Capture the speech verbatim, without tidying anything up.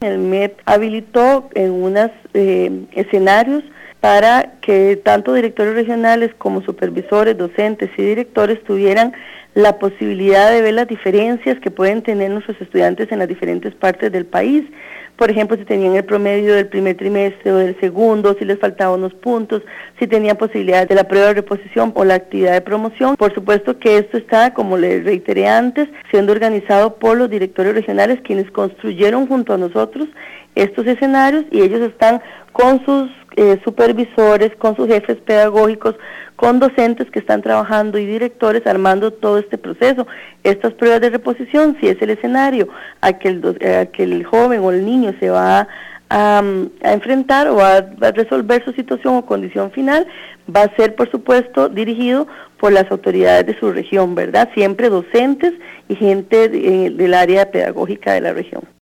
El M E P habilitó en unos eh, escenarios para que tanto directores regionales como supervisores, docentes y directores tuvieran la posibilidad de ver las diferencias que pueden tener nuestros estudiantes en las diferentes partes del país. Por ejemplo, si tenían el promedio del primer trimestre o del segundo, si les faltaban unos puntos, si tenían posibilidad de la prueba de reposición o la actividad de promoción. Por supuesto que esto está, como les reiteré antes, siendo organizado por los directores regionales, quienes construyeron junto a nosotros estos escenarios, y ellos están con sus eh, supervisores, con sus jefes pedagógicos, con docentes que están trabajando y directores armando todo este proceso. Estas pruebas de reposición, si es el escenario a que el, a que el joven o el niño se va a, a enfrentar o a, a resolver su situación o condición final, va a ser, por supuesto, dirigido por las autoridades de su región, ¿verdad? Siempre docentes y gente de, del área pedagógica de la región.